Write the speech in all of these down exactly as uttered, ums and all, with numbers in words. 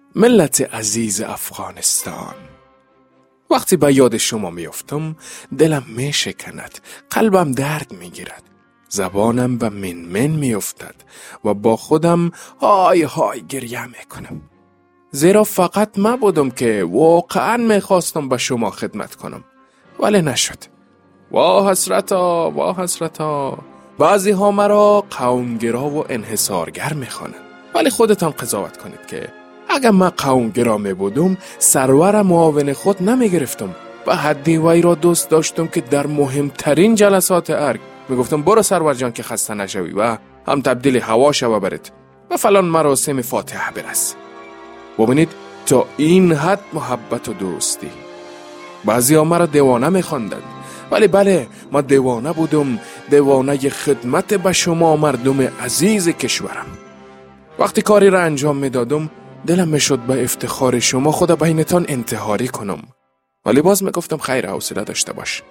ملت عزیز افغانستان، وقتی به یاد شما میافتم دلم می شکند، قلبم درد می گیرد، زبانم به من من می افتد و با خودم های های گریه می کنم. زیرا فقط من بودم که واقعا می خواستم به شما خدمت کنم، ولی نشد. وا حسرتا، وا حسرتا. بعضی ها مرا قومگرا و انحصارگر می خوانند، ولی خودتان قضاوت کنید که اگر من قومگرا می بودم سرور معاون خود نمی گرفتم و حدی وی را دوست داشتم که در مهمترین جلسات ارگ می گفتم برو سرور جان که خسته نشوی و هم تبدیل هوا شو برید و فلان مراسم فاتحه برس. ببینید تا این حد محبت و دوستی. بعضی ها مرا دیوانه می خواندند، ولی بله ما دیوانه بودم، دیوانه خدمت به شما مردم عزیز کشورم. وقتی کاری را انجام می دادم دلم می شد به افتخار شما خدا بینتان انتحاری کنم، ولی باز می گفتم خیر، حوصله داشته باش.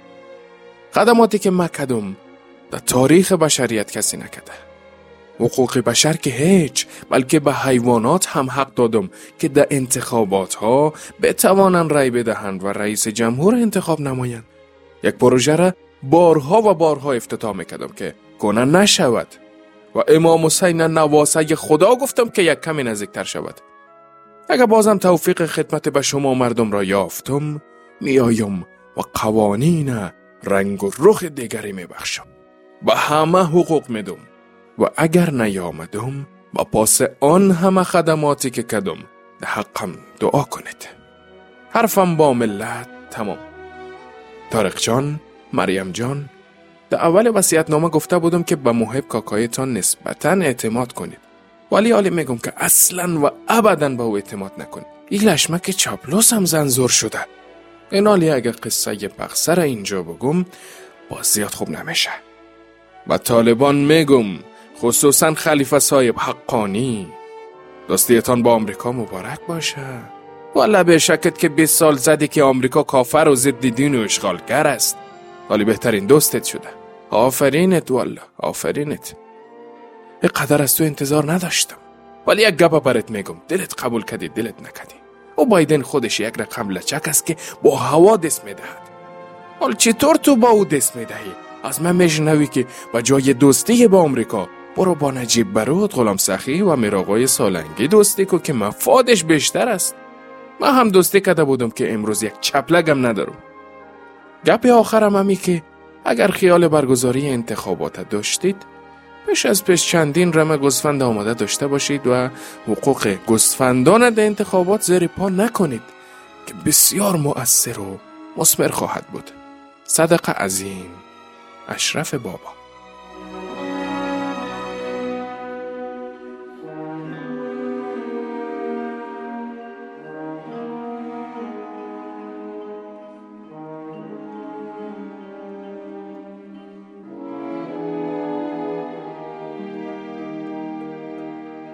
خدماتی که من کردم در تاریخ بشریت کسی نکرده. حقوق بشر که هیچ، بلکه به حیوانات هم حق دادم که در انتخابات ها بتوانند رای بدهند و رئیس جمهور انتخاب نمایند. یک پروژه را بارها و بارها افتتاح میکردم که کنه نشود و امام حسین نواسه خدا گفتم که یک کمی نزدیکتر شود. اگر بازم توفیق خدمت به شما مردم را یافتم میایم و قوانین رنگ و رخ دیگری میبخشم، به همه حقوق میدم و اگر نیامدم با پاس آن همه خدماتی که کردم در حقم دعا کنید. حرفم با ملت تمام. طارق جان، مریم جان، در اول وصیت‌نامه گفته بودم که به محب کاکایتان نسبتاً اعتماد کنید، ولی حالی میگم که اصلاً و ابداً به او اعتماد نکنید. این لشمک چاپلوس هم زنزور شده. این حالی اگر قصه پخسر اینجا بگم باز زیاد خوب نمیشه. و طالبان میگم، خصوصاً خلیفه صاحب حقانی، دوستیتان با آمریکا مبارک باشه. والا به شکت که بیست سال زدی که آمریکا کافر و ضد دین و اشغالگر است، ولی بهترین دوستت شده. آفرینت والا، آفرینت. اینقدر از تو انتظار نداشتم، ولی یک گپ برات میگم، دلت قبول کردی دلت نکردی. او بایدن خودش یک رقم لچک است که با هوا دست میدهد. حال چطور تو با او دست میدهی؟ از من میشنوی که با جای دوستی با آمریکا برو با نجیب برود، غلام سخی و میرآقای سالنگی دوستی کو که مفادش بیشتر است. من هم دوستی کرده بودم که امروز یک چپلگم ندارم. گپ آخرم همی که اگر خیال برگزاری انتخابات داشتید پیش از پیش چندین رمه گوسفند آماده داشته باشید و حقوق گوسفندان در انتخابات زیر پا نکنید که بسیار مؤثر و مثمر خواهد بود. صدقه عظیم، اشرف بابا.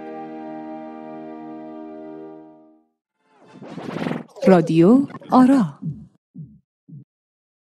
رادیو آرا.